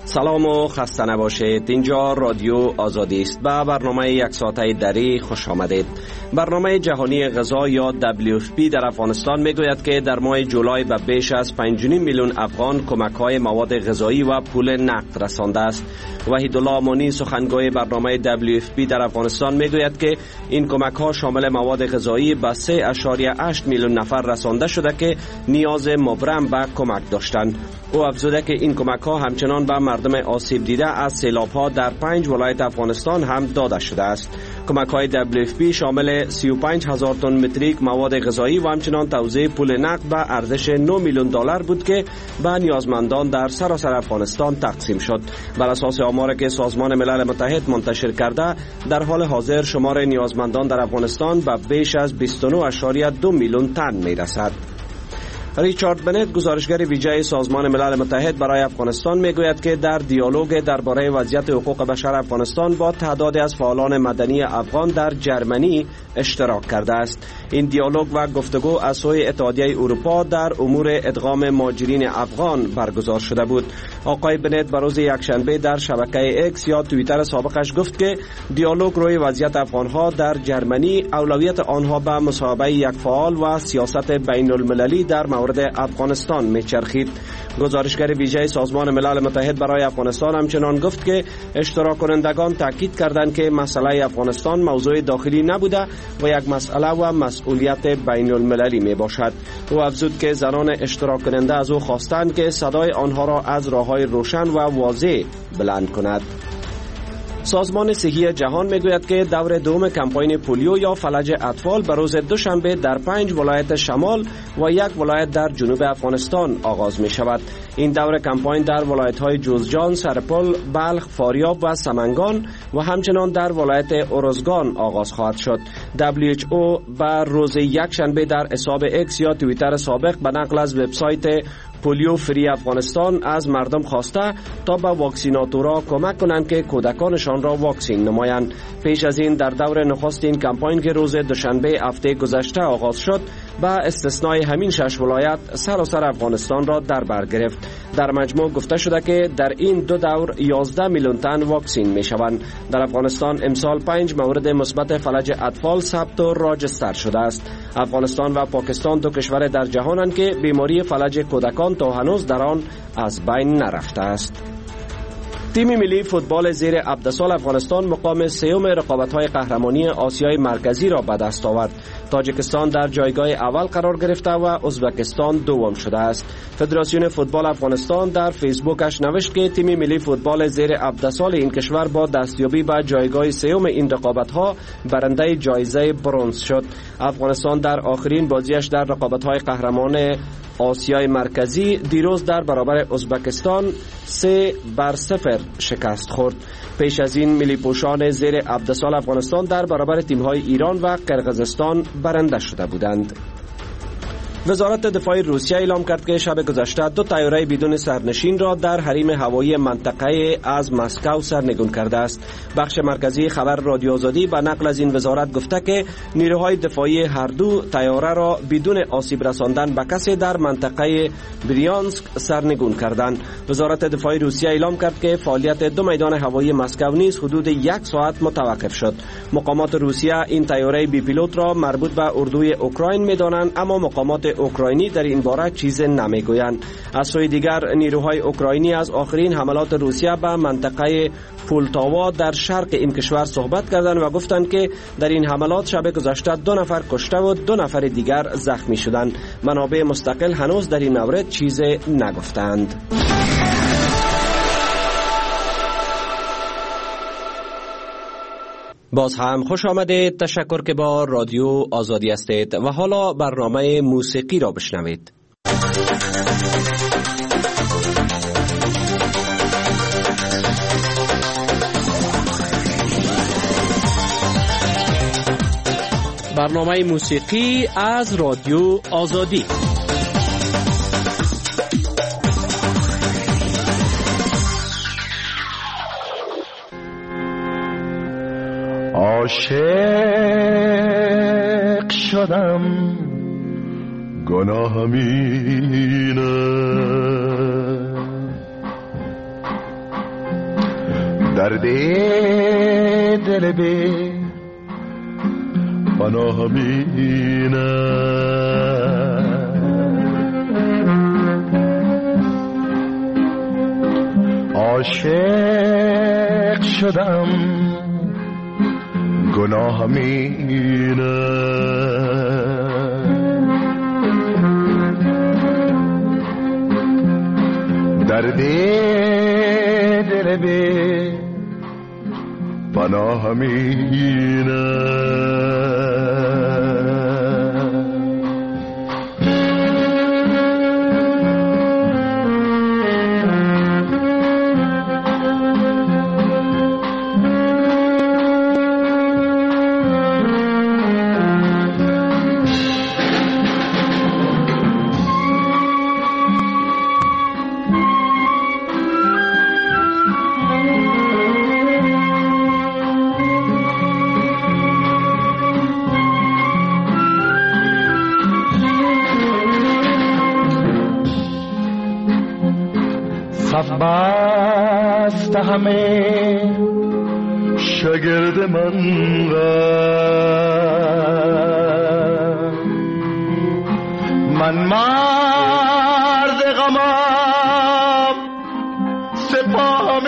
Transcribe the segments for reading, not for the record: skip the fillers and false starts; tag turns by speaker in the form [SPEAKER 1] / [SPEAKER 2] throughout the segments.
[SPEAKER 1] سلام و خسته نباشید. اینجا رادیو آزادی است. به برنامه یک ساعته دری خوش آمدید. برنامه جهانی غذا یا WFP در افغانستان میگوید که در ماه جولای به بیش از 5.5 میلیون افغان کمک‌های مواد غذایی و پول نقد رسانده است. وحیدالله امانی سخنگوی برنامه WFP در افغانستان میگوید که این کمک‌ها شامل مواد غذایی به 3.8 میلیون نفر رسانده شده که نیاز مبرم به کمک داشتند. او افزوده که این کمک‌ها همچنان به مردم آسیب دیده از سیلاب‌ها در 5 ولایت افغانستان هم داده شده است. کمک‌های WFP شامل 35,000 تن متریک مواد غذایی و همچنان توزیع پول نقد به ارزش 9 میلیون دلار بود که به نیازمندان در سراسر افغانستان تقسیم شد. بر اساس آماری که سازمان ملل متحد منتشر کرده، در حال حاضر شمار نیازمندان در افغانستان به بیش از 29.2 میلیون تن میرسد. ریچارد بنت، گزارشگر ویژه سازمان ملل متحد برای افغانستان، میگوید که در دیالوگ درباره وضعیت حقوق بشر افغانستان با تعدادی از فعالان مدنی افغان در جرمنی اشتراک کرده است. این دیالوگ و گفتگو از سوی اتحادیه اروپا در امور ادغام مهاجرین افغان برگزار شده بود. آقای بنت به روز یکشنبه در شبکه اکس یا توییتر سابقش گفت که دیالوگ روی وضعیت افغانها در جرمنی اولویت آنها به مصاحبه یک فعال و سیاست بین المللی در مورد افغانستان میچرخید. گزارشگر ویژه سازمان ملل متحد برای افغانستان همچنان گفت که اشتراک کنندگان تاکید کردند که مسئله افغانستان موضوع داخلی نبوده و یک مسئله و مسئولیت بین المللی می باشد. او افزود که زنان اشتراک کننده از او خواستند که صدای آنها را از راههای روشن و واضح بلند کند. سازمان صحی جهان میگوید که دور دوم کمپاین پولیو یا فلج اطفال به روز دوشنبه در 5 ولایت شمال و 1 ولایت در جنوب افغانستان آغاز می شود. این دور کمپاین در ولایت‌های جوزجان، سرپل، بلخ، فاریاب و سمنگان و همچنان در ولایت ارزگان آغاز خواهد شد. WHO به روز یکشنبه در حساب اکس یا توییتر سابق به نقل از وبسایت پولیو فری افغانستان از مردم خواسته تا به واکسیناتورها کمک کنند که کودکانشان را واکسین نمایند. پیش از این در دور نخست این کمپاین که روز دوشنبه هفته گذشته آغاز شد، با استثنای همین 6 ولایت سراسر افغانستان را در بر گرفت. در مجموع گفته شده که در این دو دور 11 میلیون تن واکسین می شوند. در افغانستان امسال 5 مورد مثبت فلج اطفال ثبت و راجستر شده است. افغانستان و پاکستان دو کشور در جهانند که بیماری فلج کودکان تا هنوز در آن از بین نرفته است. تیم ملی فوتبال زیر 17 سال افغانستان مقام سوم رقابت‌های قهرمانی آسیای مرکزی را به دست آورد. تاجیکستان در جایگاه اول قرار گرفته و ازبکستان دوم شده است. فدراسیون فوتبال افغانستان در فیسبوکش نوشت که تیم ملی فوتبال زیر 17 سال این کشور با دستیابی به جایگاه سوم این رقابت‌ها برنده جایزه برنز شد. افغانستان در آخرین بازیش در رقابت‌های قهرمان آسیای مرکزی دیروز در برابر ازبکستان 3-0 شکست خورد. پیش از این ملی پوشان زیر 17 سال افغانستان در برابر تیم‌های ایران و قرقیزستان برنده شده بودند. وزارت دفاع روسیه اعلام کرد که شب گذشته 2 طیاره بدون سرنشین را در حریم هوایی منطقه از مسکو سرنگون کرده است. بخش مرکزی خبر رادیو آزادی به نقل از این وزارت گفته که نیروهای دفاعی هر دو طیاره را بدون آسیب رساندن به کسی در منطقه بریانسک سرنگون کردند. وزارت دفاع روسیه اعلام کرد که فعالیت 2 میدان هوایی مسکو نیز حدود 1 ساعت متوقف شد. مقامات روسیه این طیاره بی پیلوت را مربوط به اردوی اوکراین می‌دانند، اما مقامات اوکراینی در این باره چیز نمیگویند. از سوی دیگر نیروهای اوکراینی از آخرین حملات روسیه به منطقه پولتاوا در شرق این کشور صحبت کردند و گفتند که در این حملات شب گذشته 2 نفر کشته و 2 نفر دیگر زخمی شدند. منابع مستقل هنوز در این مورد چیز نگفتند. باز هم خوش آمدید. تشکر که با رادیو آزادی هستید و حالا برنامه موسیقی را بشنوید. برنامه موسیقی از رادیو آزادی.
[SPEAKER 2] عاشق شدم گناهم اینه درد دل بی پناه همینه، عاشق شدم گناه همینه، درد دل بی پناه همینه.
[SPEAKER 3] بست همه
[SPEAKER 2] شاگرد من
[SPEAKER 3] من مرد غمم سپاه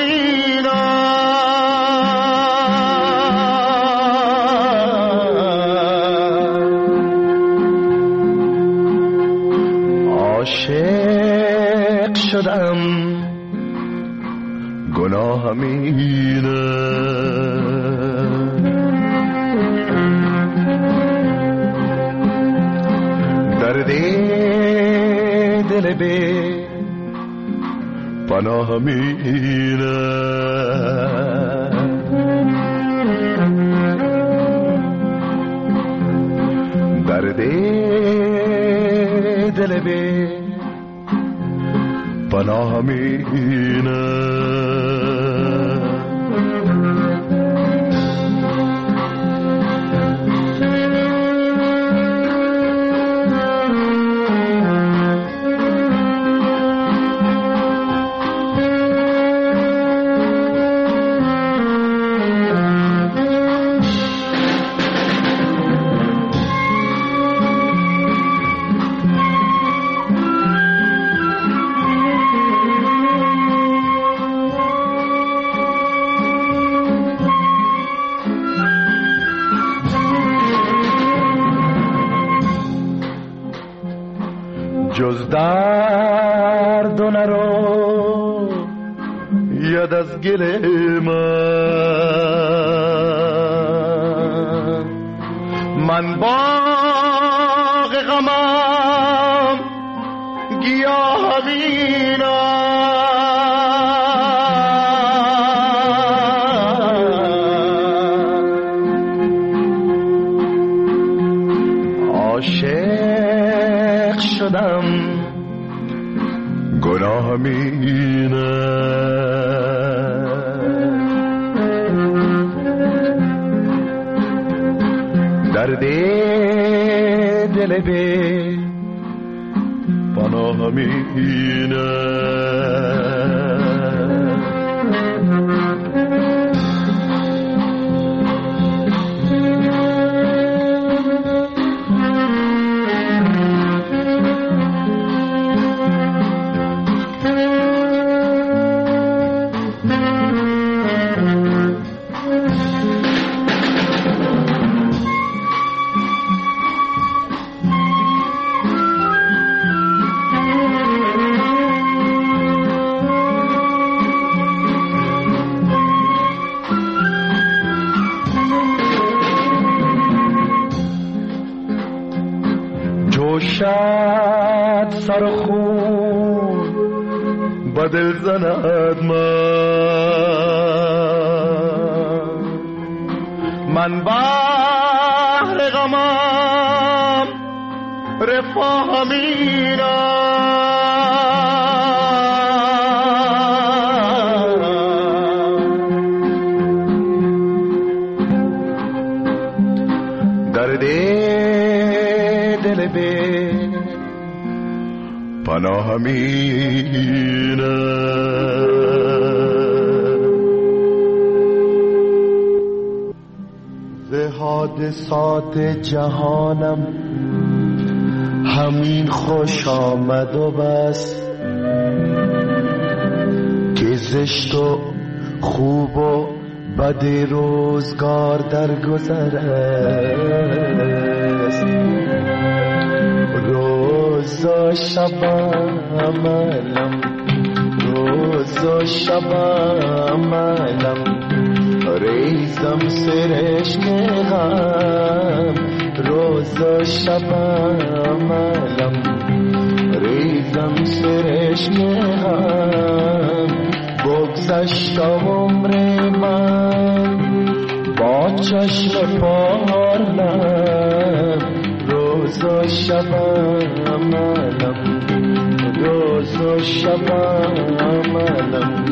[SPEAKER 3] همینم،
[SPEAKER 2] عاشق شدم گناه همینه، درد دل بی پناه همینه، درد دل بی پناه همینه.
[SPEAKER 3] جز درد و نرو
[SPEAKER 2] ید از گل
[SPEAKER 3] من باغ غمم گیاه همینم،
[SPEAKER 2] عاشق شدم گناه همینه، درد دل بی پناه همینه،
[SPEAKER 3] جوشد سر خون
[SPEAKER 2] با دل زند
[SPEAKER 3] من بحر غمم رفاه همینم،
[SPEAKER 2] درد دل بی پناه همینه.
[SPEAKER 3] حادثات جهانم همین خوش آمد و بس که زشت و خوب و بد روزگار در گذر است. روز و شب عملم، روز و شب عملم، ریزم سرشک غم. روز و شب عملم، ریزم سرشک غم. بگذشت عمر من با چشم پارلم. روز و شب عملم، روز و شب عملم.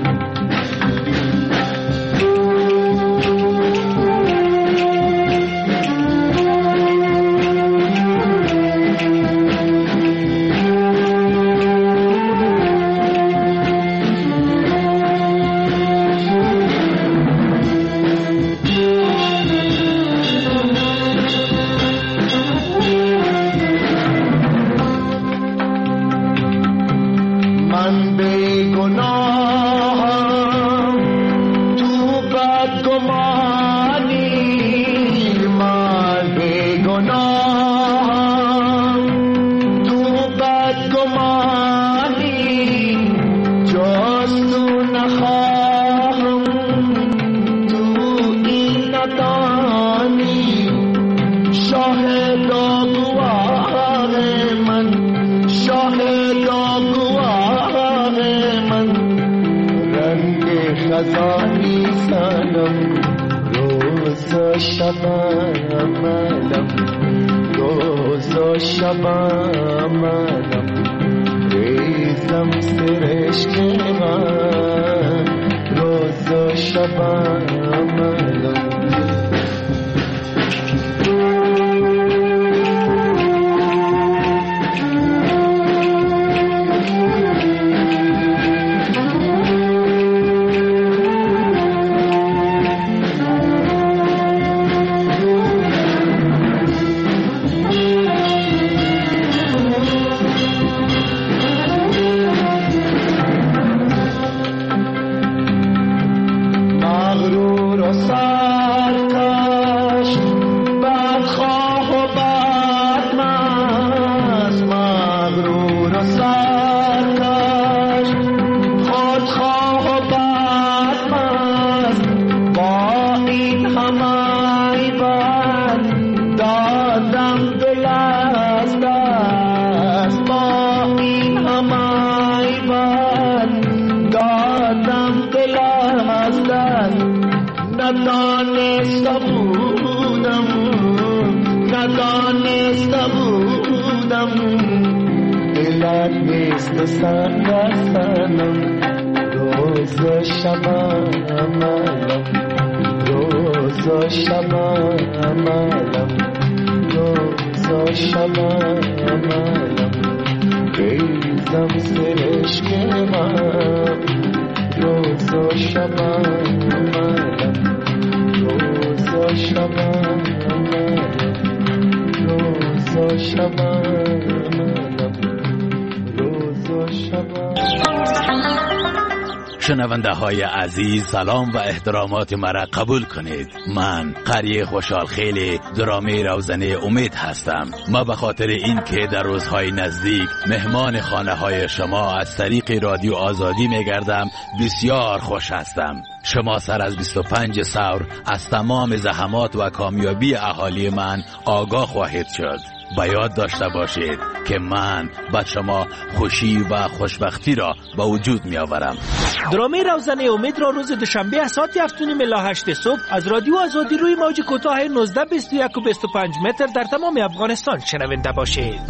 [SPEAKER 4] شنونده های عزیز، سلام و احترامات مرا قبول کنید. من قری خوشحال خیلی درامه روزنه امید هستم. ما به خاطر این که در روزهای نزدیک مهمان خانه های شما از طریق رادیو آزادی میگردم بسیار خوش هستم. شما سر از 25 ثور از تمام زحمات و کامیابی اهالی من آگاه خواهید شد. با یاد داشته باشید که من به شما خوشی و خوشبختی را به وجود می آورم.
[SPEAKER 5] درامه روزنه امید را روز دوشنبه از ساعت 7:08 صبح از رادیو آزادی روی موج کوتاه 19، 21 و 25 متر در تمام افغانستان شنونده باشید.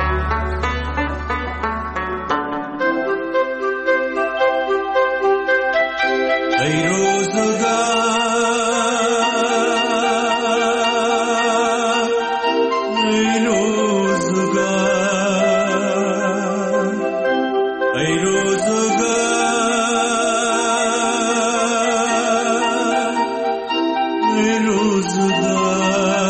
[SPEAKER 6] ای روزگار ای روزگار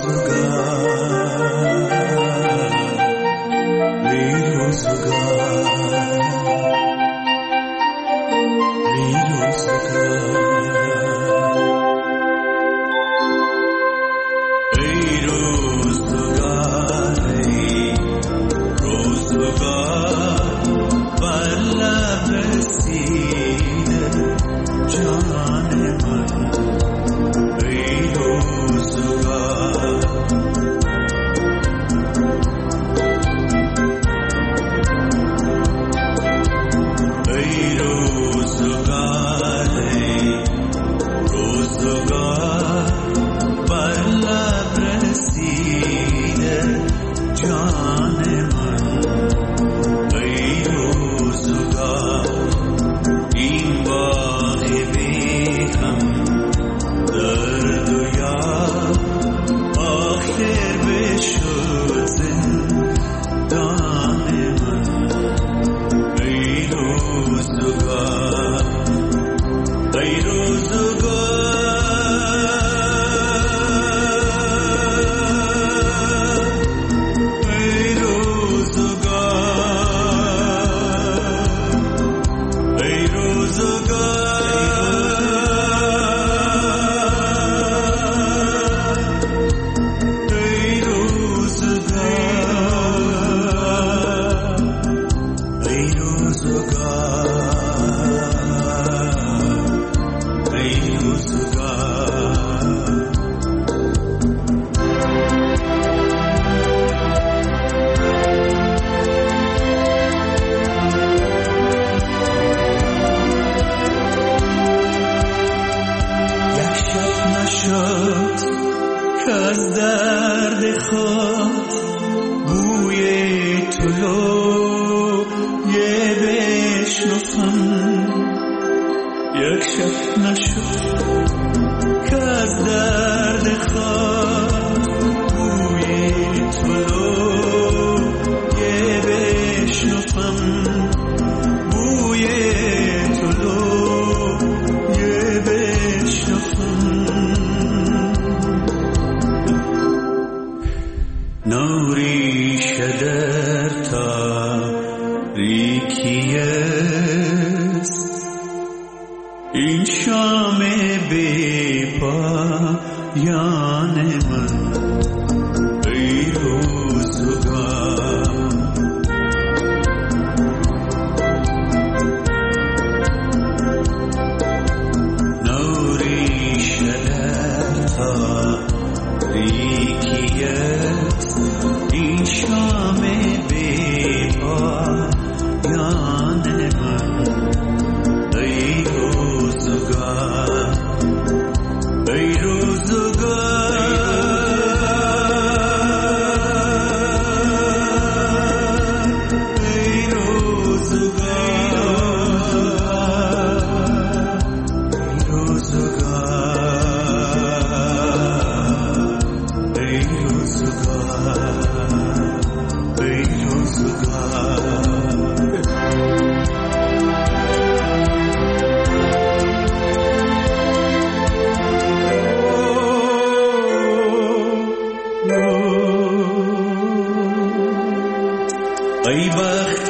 [SPEAKER 6] ای بخت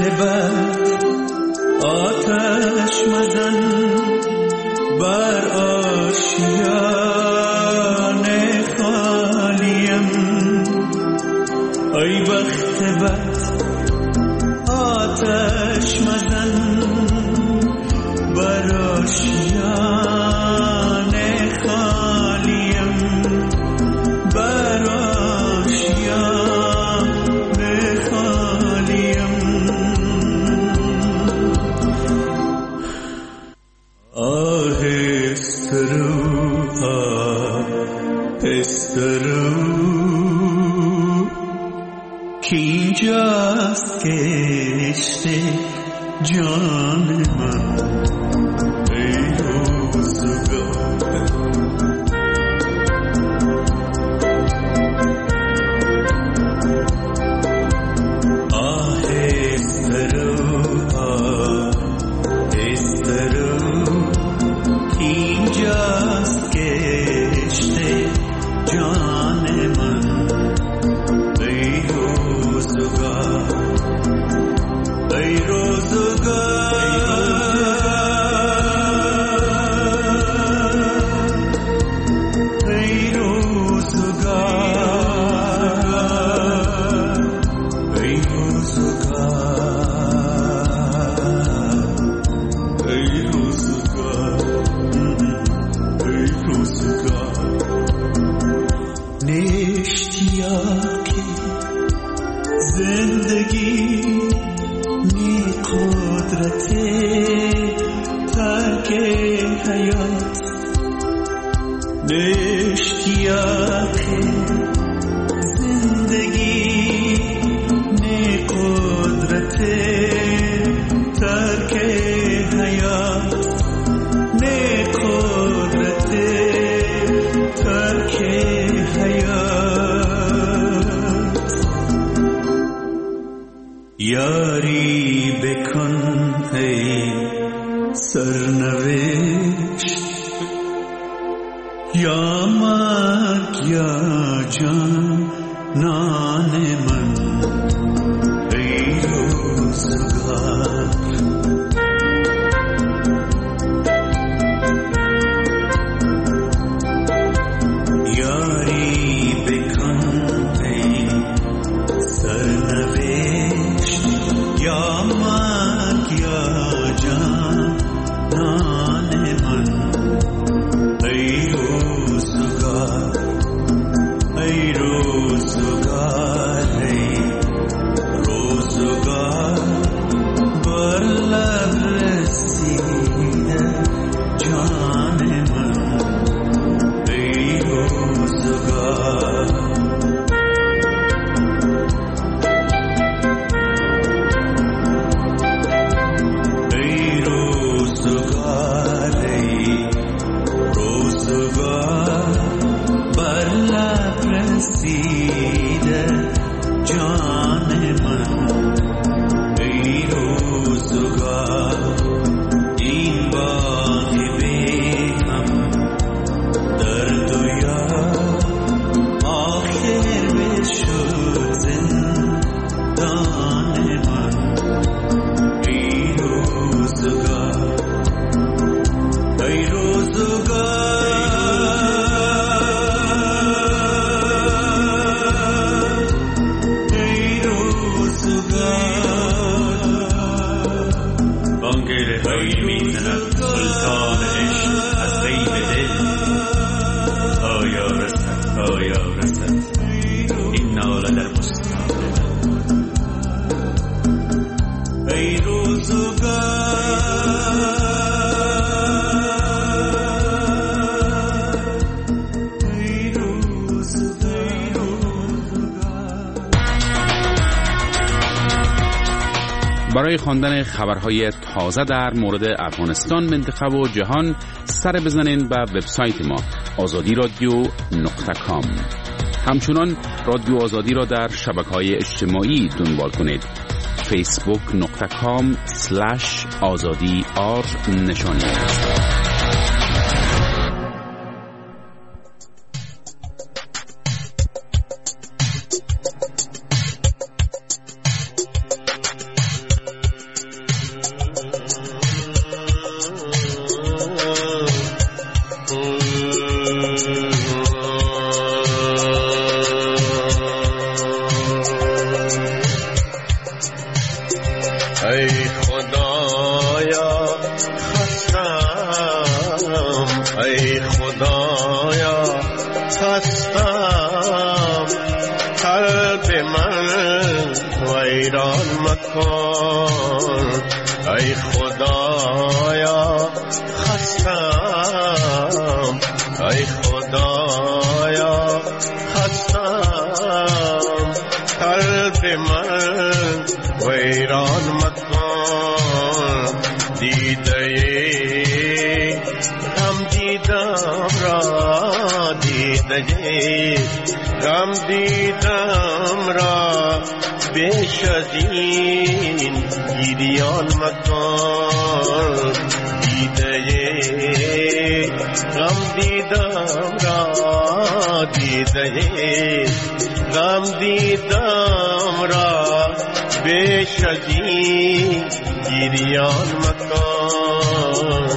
[SPEAKER 6] بد آتش مزن بر آشیان خالیم. ای بخت بد آتش مزن بر آشیان خالیم، بر آشیان خالیم. آهسته رو آهسته رو که اینجاست کشت جان من. ای روزگار آهسته رو آهسته رو که اینجاست کشت جان من. اشتیاق زندگی نی قدرت ترک حیات اشتیاق زندگی نی قدرت ترک حیات نی قدرت ترک حیات یاری بکن ای سرنوشت یا مرگ یا جانان من ای روزگار یاری بکن ای سرنوشت یا مرگ یا جانان من ای روزگار ای روزگار ای روزگار بر لب رسیده جان من ای روزگار ای روزگار ای روزگار بر لب رسیده جان من ای روزگار این باغ بی‌غم درد و یار آخر بشد زندان من ای روزگار ای بانگیر هایی میزند سلطان عشق از غیب دل آیا رسد این ناله در بستان ای
[SPEAKER 7] برای خواندن خبرهای تازه در مورد افغانستان، منطقه و جهان سر بزنین به وبسایت ما azadi.radio.com. همچنان رادیو آزادی را در شبکه‌های اجتماعی دنبال کنید. facebook.com/azadi_r نشانی
[SPEAKER 3] غم دیدم را بیش از این گریان مکن دیده غم دیدم را دیده غم دیدم را بیش از این گریان مکن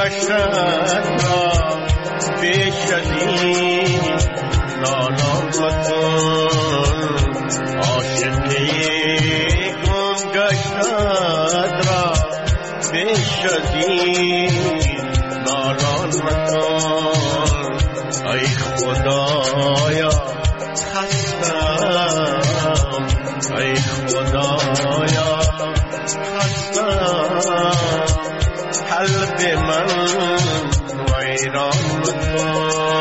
[SPEAKER 3] گشتت را به شدید نالان مکن. عاشقی گم گشتت را به شدید نالان مکن. ای خدایا خستم، ای خدایا خستم، قلب من ویران مکن.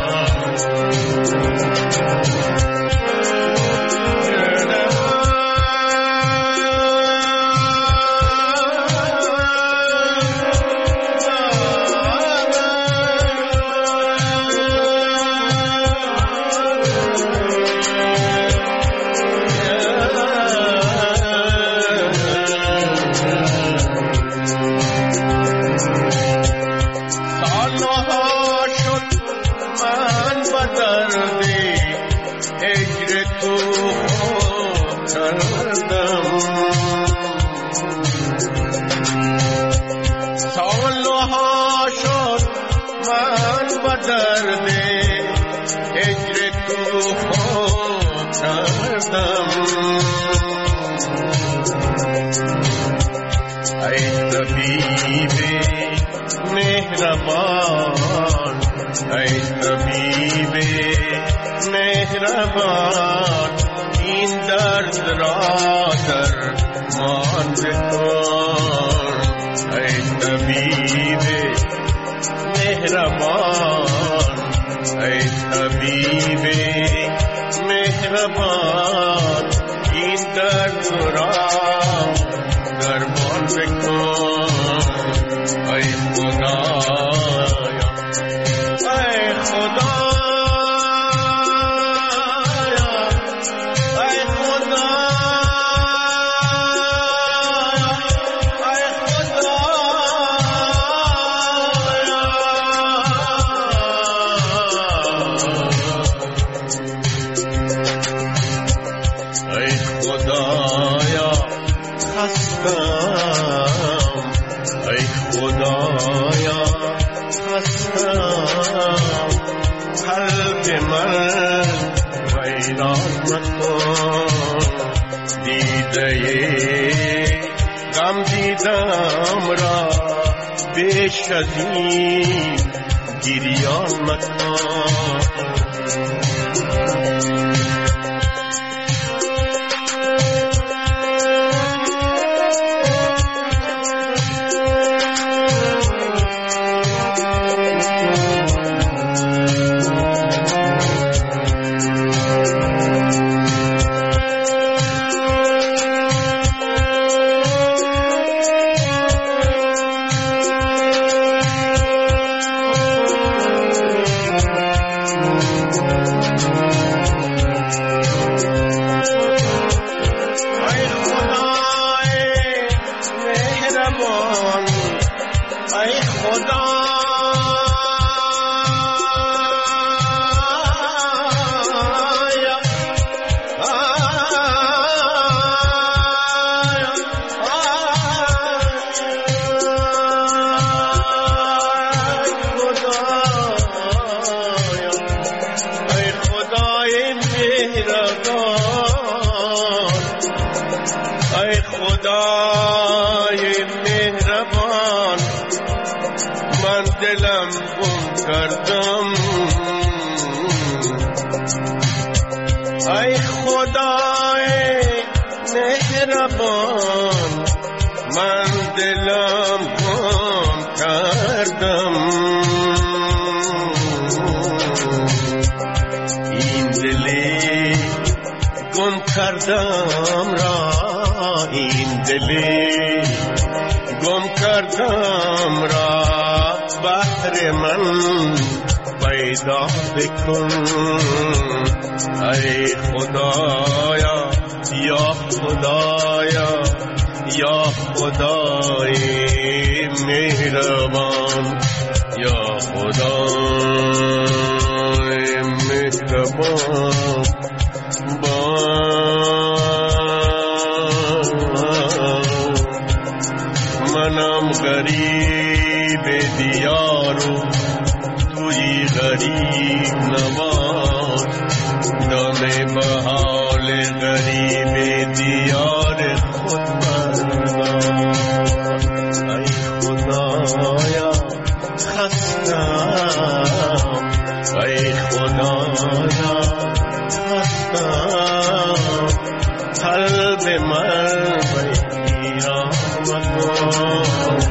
[SPEAKER 3] مهربان، ای طبیب مهربان، این درد را درمان بکن. ای طبیب مهربان، ای طبیب مهربان، این درد را درمان بکن. ای خدایا، ای خدایا، ای خدایا، ای خدایا، ای خدایا خستم، ای خدایا خستم، قلب من ویران مکن. دیده غم دیدم را به شدید گریان مکن. دلم گم کردم، ای خدای مهربان، من دلم گم کردم. این دلی گم کردم را، این دلی گم کردم را بهر من پیدا بکن. ای خدایا، یا خدایا، یا خدای مهربان، یا خدای مهربان، منم غریب دیار و توی غریب نماز دانه به حال غریب دیار خود بردار. ای خدایا خستم، ای خدایا خستم، قلب من ویران مکن.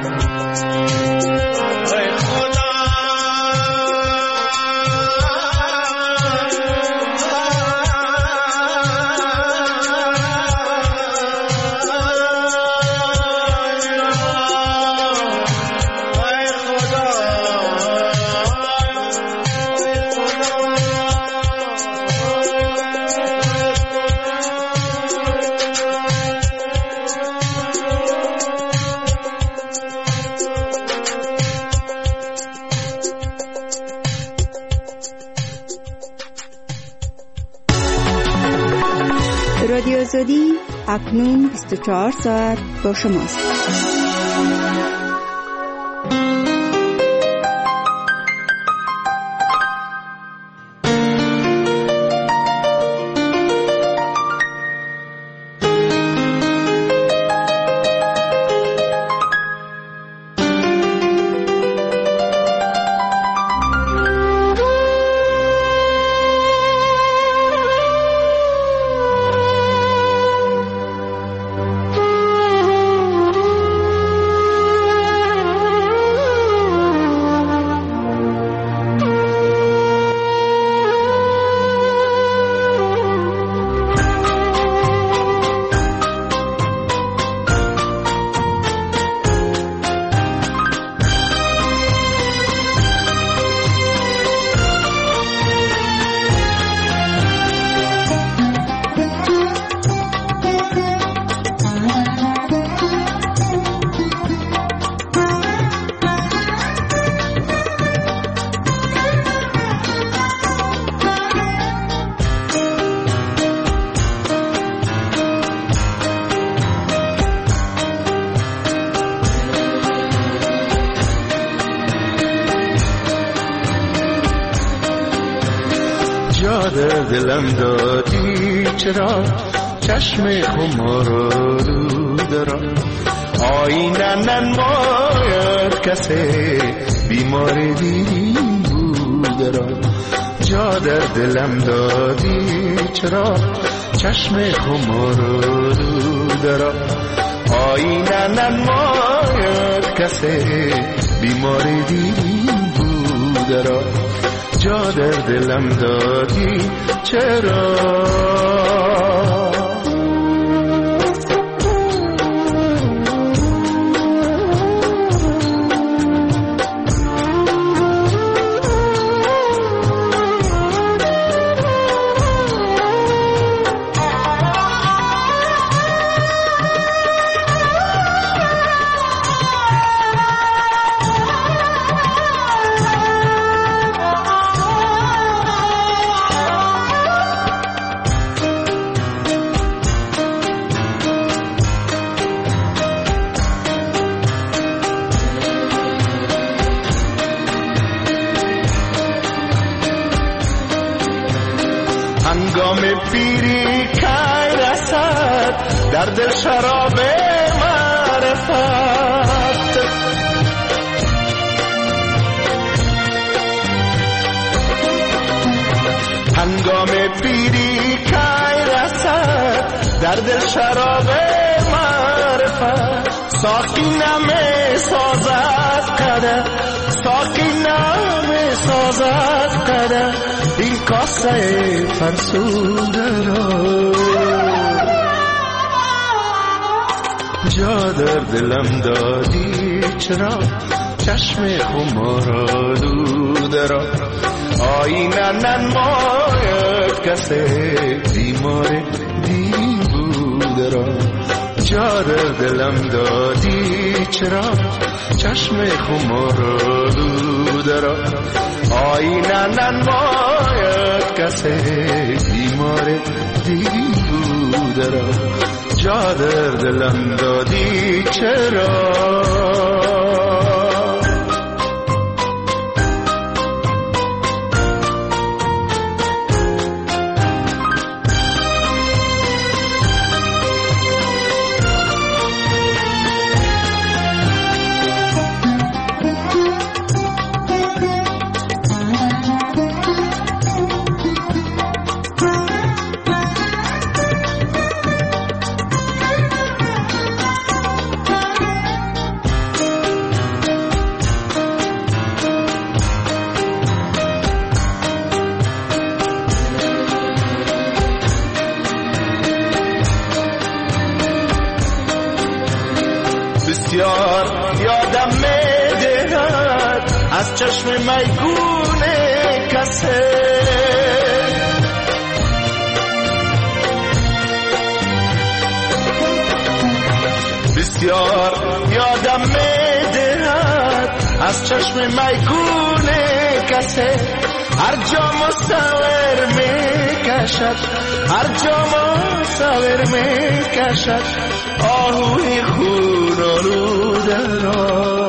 [SPEAKER 8] رادیو آزادی اکنون 24 ساعت با شماست.
[SPEAKER 2] دلم دادی چرا چشم خمارالود را آینه ننماید کسی بیمار دیرین بود را جا در دلم دادی چرا چشم خمارالود را آینه ننماید کسی بیمار دیرین بود را جا در دلم دادی چرا پیری کای رسد در دل شراب معرفت هنگام پیری کای رسد در دل شراب معرفت ساقی نمی سازد قدر ساقی نمی سازد قدر این کاسه فرسوده را جا در دلم دادی چرا چشم خمارالود را آینه ننماید کسی بیمار دین بود را جا در دلم دادی چرا چشم خمارالود را آینه ننماید کسی بیمار دین بود را جا در دلم دادی چرا چشم میگون کسه. بسیار یادم میدهد از چشم میگون کسه، هر جا مصور میکشد، هر جا مصور میکشد آهوی خون آلوده را.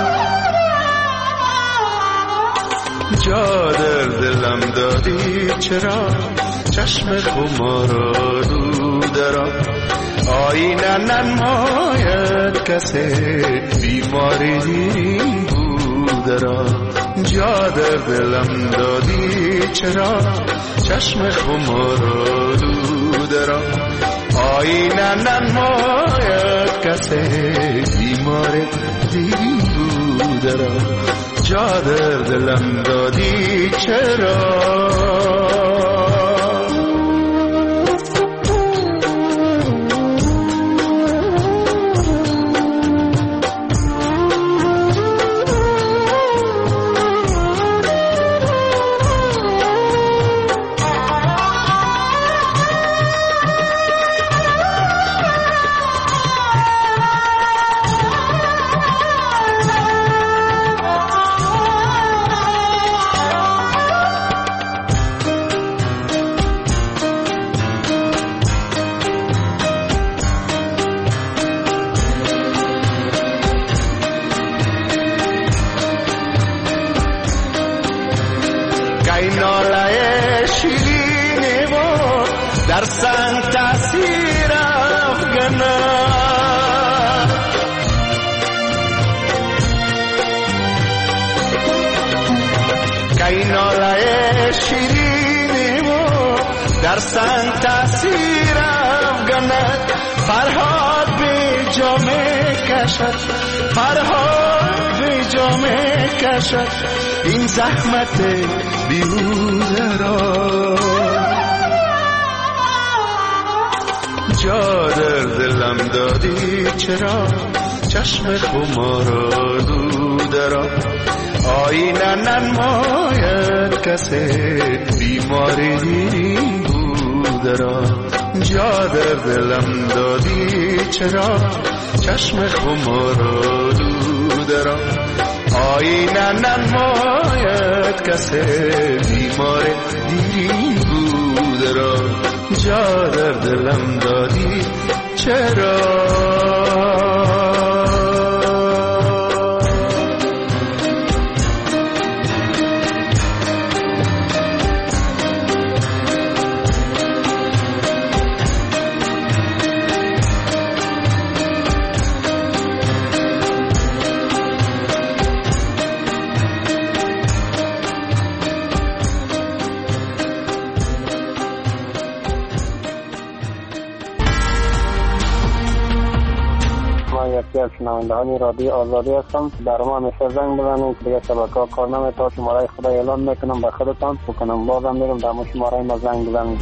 [SPEAKER 2] جا در دلم دادی چرا چشم خمار آلوده را. آینه ننماید کسی بیماری دیرین بوده را. جا در دلم دادی چرا چشم خمار آلوده را. آینه ننماید کسی بیماری دیرین بوده را. جا در دلم دادی چرا. در سنگ تاثیر افغانه کای ناله شیرین و در سنگ تاثیر افغانه. فرهاد به جامه کشد، فرهاد به جامه کشد این زحمت بیهوده را. جا در دلم دادی چرا چشم خمار آلوده را. آینه ننماید کسی بیماری دیرین بوده را. جا در دلم دادی چرا چشم خمار آلوده را. آینه ننماید کسی بیماری دیرین بوده را. جا در دلم دادی چرا.
[SPEAKER 9] از شنوندگان رادیو آزادی هستم. در ما همیشه زنگ بزنید که دیگه شبکه‌ها کار نمی‌کنه. شماره خدا اعلام میکنم به خودتان بکنم بازم میرم در شماره ما زنگ بزنید.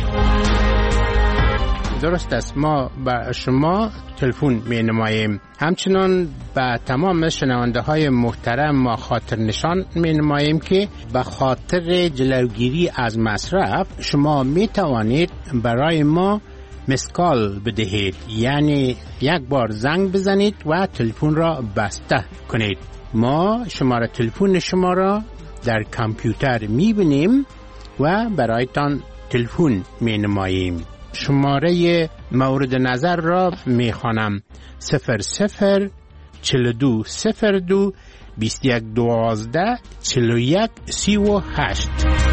[SPEAKER 10] درست است، ما به شما تلفن می‌نماییم. همچنان به تمام شنونده های محترم ما خاطر نشان می‌نماییم که به خاطر جلوگیری از مصرف شما می‌توانید برای ما مسکال بدهید، یعنی یک بار زنگ بزنید و تلفن را بسته کنید. ما شماره تلفن شما را در کامپیوتر میبینیم و برایتان تلفن مینماییم. شماره مورد نظر را میخوانم: 00 42 02 21 12 41 38.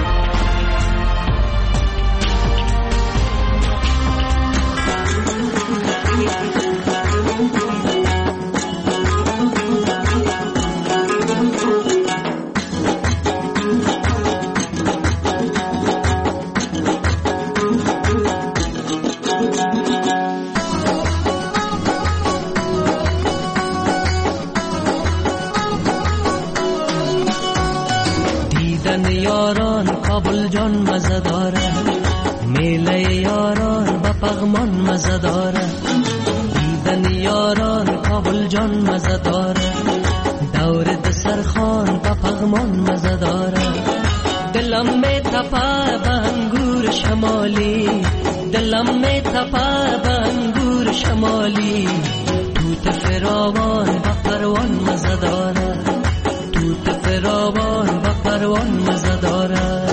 [SPEAKER 11] یاران کابل جان مزه داره، میله یاران با پغمان مزه داره. دیدن یاران کابل جان مزه داره، دور دسر خان با پغمان مزه داره. دلم می تپه به انگور شمالی، دلم می تپه به انگور شمالی. توت فراوان و پروان مزه داره، توت فراوان و پروان مزه داره.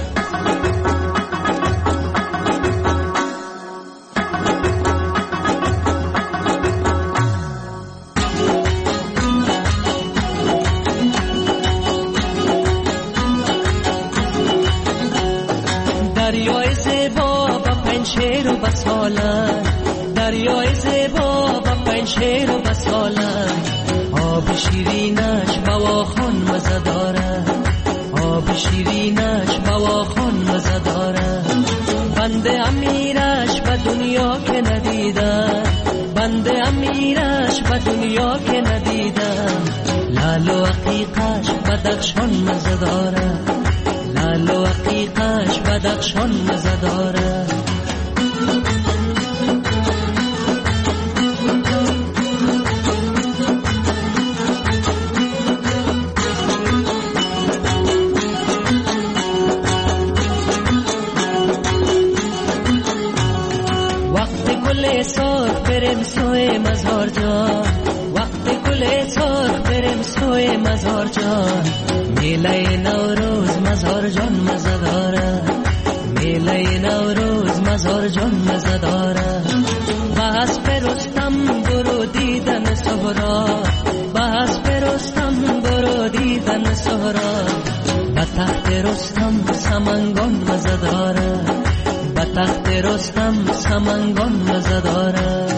[SPEAKER 11] دریای زیبا با پنشیر و بسالن، دریای زیبا با پنشیر و بسالن. آب شیرینش بواخون مزه داره، آب شیرینش بواخون مزه داره. بنده امیرش به دنیا که ندیدم، بنده امیرش به دنیا که ندیدم. لال و عقیقش بدخشان مزه داره، لال و عقیقش بدخشان مزه داره. وقت گل سرخ بریم سوی مزار جان، وقت گل سرخ بریم سوی مزار جان. میله نوروز مزار جان مزه داره، میله نوروز مزار جان مزه داره. بس پرستم برو دیدن سهرا، بس پرستم برو دیدن سهرا. به تخت رستم سمنگان مزه داره، به تخت رستم سمنگان مزه داره.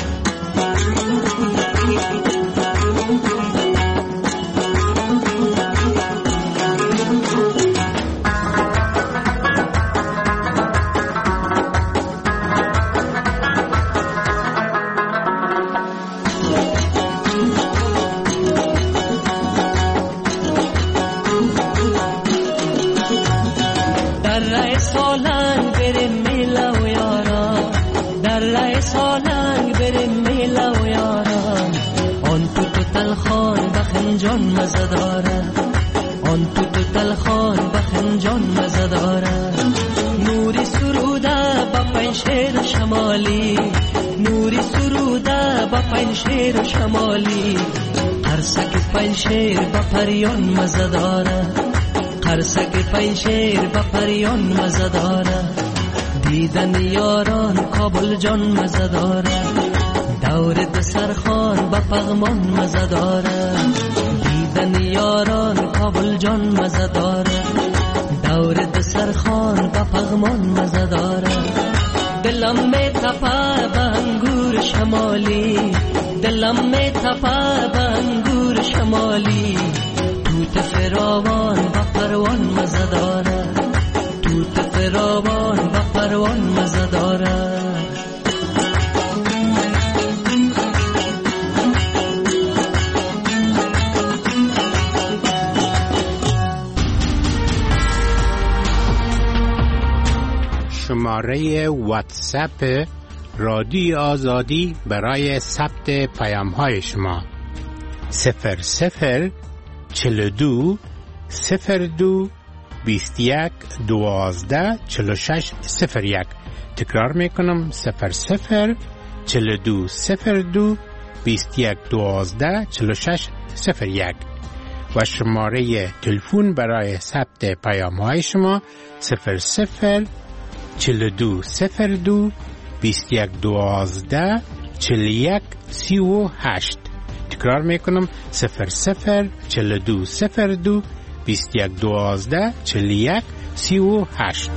[SPEAKER 11] در سالنگ بریم میله و یاران، در سالنگ بریم میله و یاران. آن تو تلخان بخنجان مزه داره، آن تو تلخان بخنجان مزه داره. نوری سروده با پنشیر شمالی، نوری سروده با پنشیر شمالی. قرصک پنشیر با پریان مزه داره، قرصک پنشیر با پریان مزه داره. دیدن یاران کابل جان مزه داره، دور دسرخان با پغمان مزه داره. دیدن یاران کابل جان مزه داره، دور دسرخان با پغمان مزه داره. دلم می تپه به انگور شمالی، دلم می تپه به انگور شمالی. توت فراوان و پروان مزه داره، توت فراوان و پروان مزه داره.
[SPEAKER 10] شماره واتساپ رادیو آزادی برای ثبت پیام های شما 00 42 02 21 12 46 01. تکرار میکنم 00 42 02 21 12 46 01. و شماره تلفن برای ثبت پیام های شما 00 42 02 21 12 41 38. تکرار میکنم 00 42 02 21 12 41 38.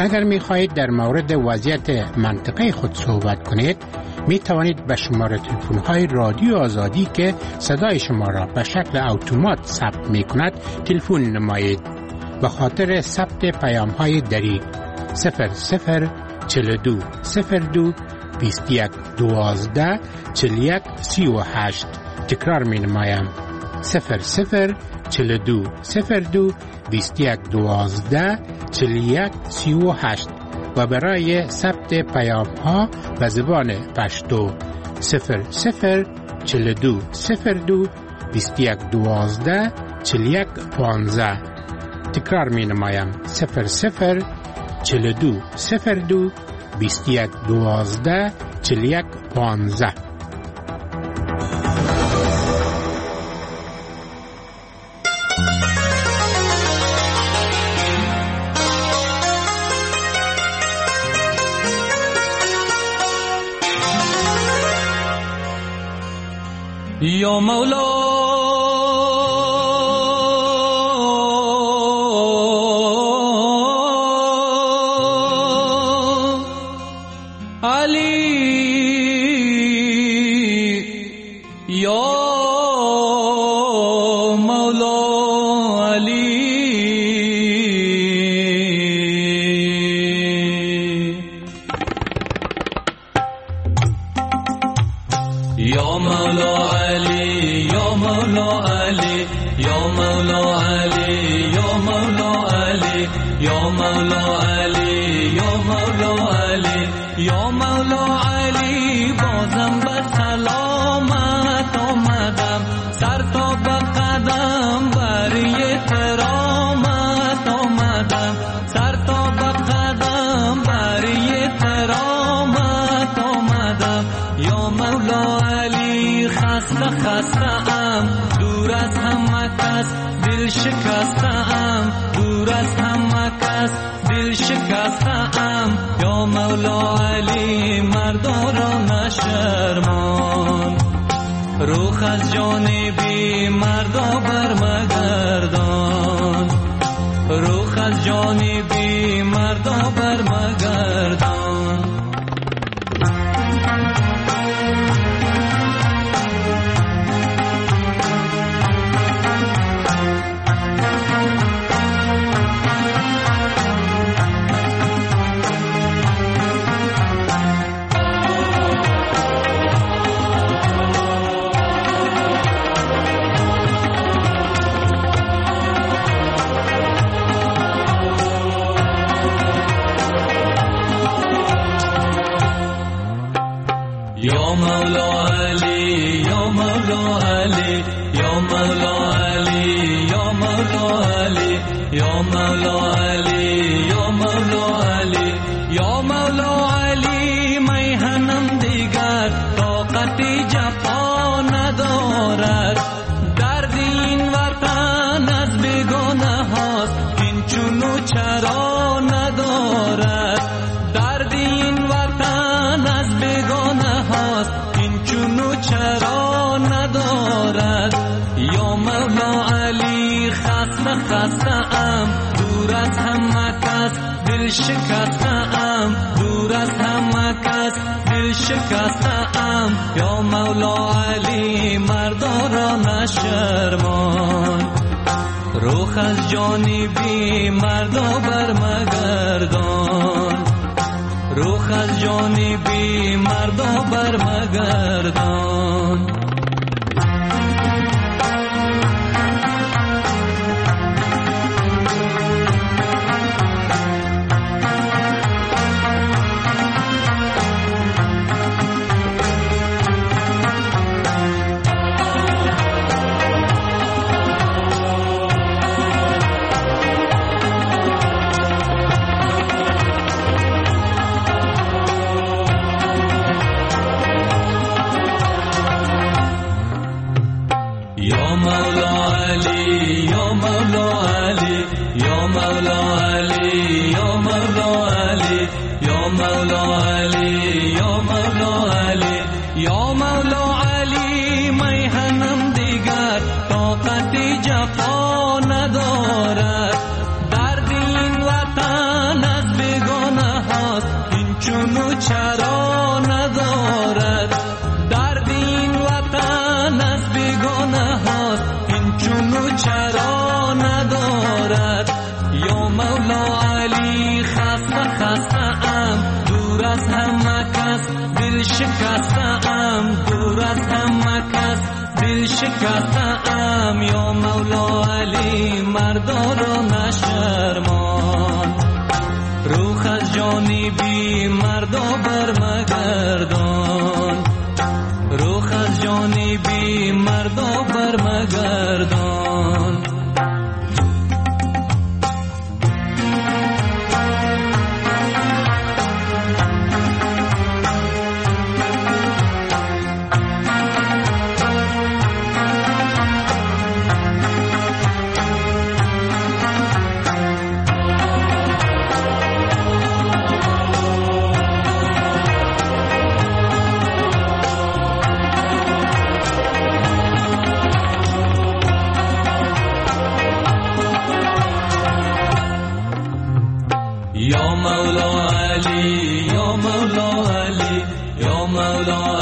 [SPEAKER 10] اگر می خواهید در مورد وضعیت منطقه خود صحبت کنید می توانید به شماره تلفن های رادیو آزادی که صدای شما را به شکل اتومات ثبت می کند تلفن نمایید. به خاطر ثبت پیام های دری 0042 02 21 12 41 38. تکرار می نمایم 0042 02 21 12 41 38 و برای ثبت پیام ها به زبان پشتو 0042 02 21 12 41 15. تکرار می نمایم 0042 02 21 12 41 15.
[SPEAKER 11] یا مولا روخ از جانبی مردا برمگردان، روخ از جانبی مردا برمگردان. یا مولا علی یا مولا علی یا مولا علی یا مولا علی یا مولا علی یا مولا علی یا مولا علی میهنم دیگر طاقت جفا ندارد، درد این وطن از بیگانه هاست این چونو چرا ندارد، درد این وطن از بیگانه هاست این چونو چرا ندارد. یا مولا علی خسته خسته ام دور از همه کس، دل شکسته ام دور از همه کس، دل شکسته ام. یا مولا علی مردا را نشرمان، روخ از جانبی مردا برمگردان، روخ از جانبی مردا برمگردان. یا مولا علی یا مولا علی یا مولا علی یا مولا علی یا مولا علی یا مولا علی یا مولا علی میهنم دیگر طاقت جفا ندارد، درد این وطن از بیگانه خسته‌ام دور از همه کس، دل شکسته‌ام دور از همه کس، دل شکسته‌ام. یا مولا علی مردا را نشرمان، روح از جانبی مردا برمگردان، روح از جانبی مردا برمگردان.
[SPEAKER 12] یا مولا علی، یا مولا علی، یا مولا